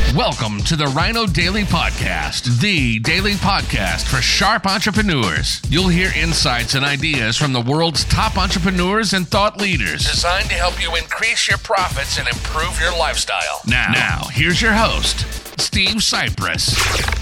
Welcome to the Rhino Daily Podcast, the daily podcast for sharp entrepreneurs. You'll hear insights and ideas from the world's top entrepreneurs and thought leaders, designed to help you increase your profits and improve your lifestyle. Now here's your host, Steve Cypress.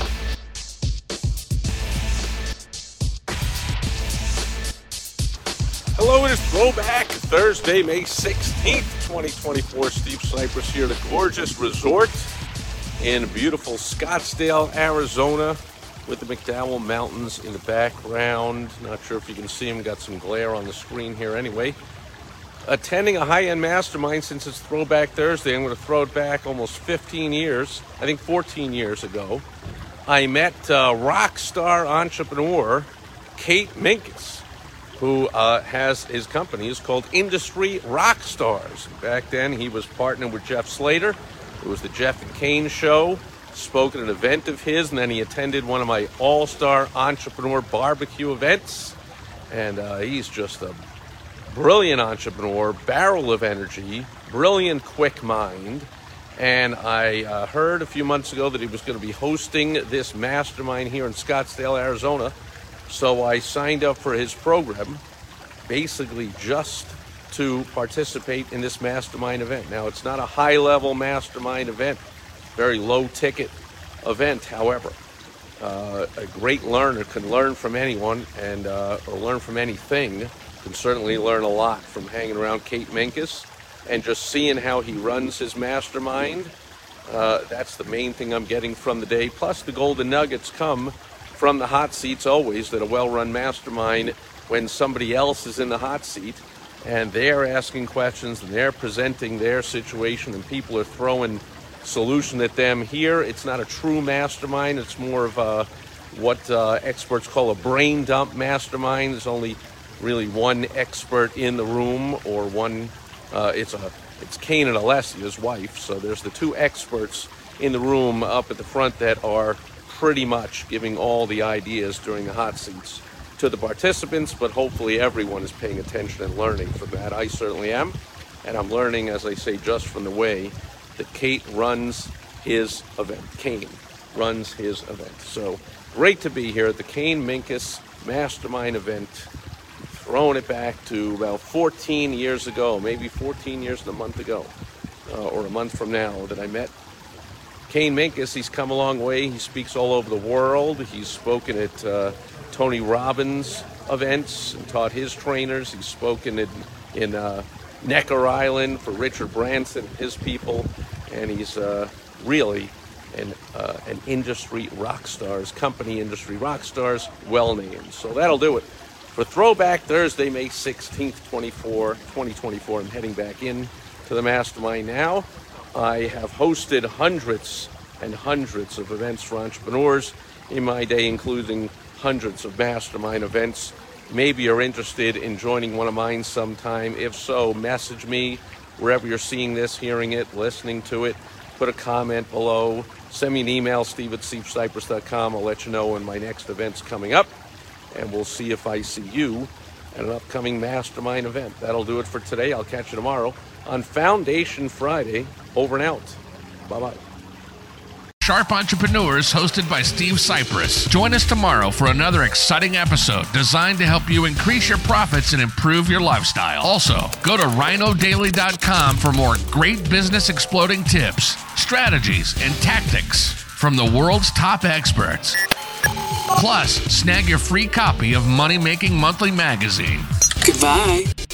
Hello, it is Throwback Thursday, May 16th, 2024. Steve Cypress here at a gorgeous resort in beautiful Scottsdale, Arizona, with the McDowell Mountains in the background. Not sure if you can see them, got some glare on the screen here anyway. Attending a high-end mastermind since it's Throwback Thursday. I'm going to throw it back almost 15 years, I think 14 years ago. I met rock star entrepreneur Kate Minkus, who has his company is called Industry Rock Stars. Back then, he was partnered with Jeff Slater. It was the Jeff and Kane Show. Spoke at an event of his, and then he attended one of my all-star entrepreneur barbecue events. And he's just a brilliant entrepreneur, barrel of energy, brilliant, quick mind. And I heard a few months ago that he was going to be hosting this mastermind here in Scottsdale, Arizona. So I signed up for his program, basically just to participate in this mastermind event. Now, it's not a high-level mastermind event, very low-ticket event. However, a great learner can learn from anyone and or learn from anything. Can certainly learn a lot from hanging around Kate Minkus and just seeing how he runs his mastermind. That's the main thing I'm getting from the day. Plus, the golden nuggets come from the hot seats always, that a well-run mastermind, when somebody else is in the hot seat and they're asking questions and they're presenting their situation and people are throwing solution at them. Here, it's not a true mastermind. It's more of what experts call a brain dump mastermind. There's only really one expert in the room, or one, it's Kane and Alessia, his wife. So there's the two experts in the room up at the front that are pretty much giving all the ideas during the hot seats to the participants, but hopefully everyone is paying attention and learning from that. I certainly am, and I'm learning, as I say, just from the way that Kate runs his event. Kane runs his event. So great to be here at the Kane Minkus Mastermind event, throwing it back to about 14 years ago, maybe 14 years and a month ago, or a month from now, that I met Kane Minkus. He's come a long way. He speaks all over the world. He's spoken at Tony Robbins events and taught his trainers. He's spoken in Necker Island for Richard Branson and his people. And he's really an industry rock stars, company industry rock stars, well named. So that'll do it for Throwback Thursday, May 16th, 2024. I'm heading back in to the mastermind now. I have hosted hundreds and hundreds of events for entrepreneurs in my day, including hundreds of mastermind events. Maybe you're interested in joining one of mine sometime. If so, message me wherever you're seeing this, hearing it, listening to it. Put a comment below. Send me an email, steve@stevecypress.com. I'll let you know when my next event's coming up, and we'll see if I see you at an upcoming mastermind event. That'll do it for today. I'll catch you tomorrow on Foundation Friday. Over and out. Bye-bye. Sharp Entrepreneurs, hosted by Steve Cypress. Join us tomorrow for another exciting episode designed to help you increase your profits and improve your lifestyle. Also, go to rhinodaily.com for more great business exploding tips, strategies, and tactics from the world's top experts. Plus, snag your free copy of Money Making Monthly magazine. Goodbye.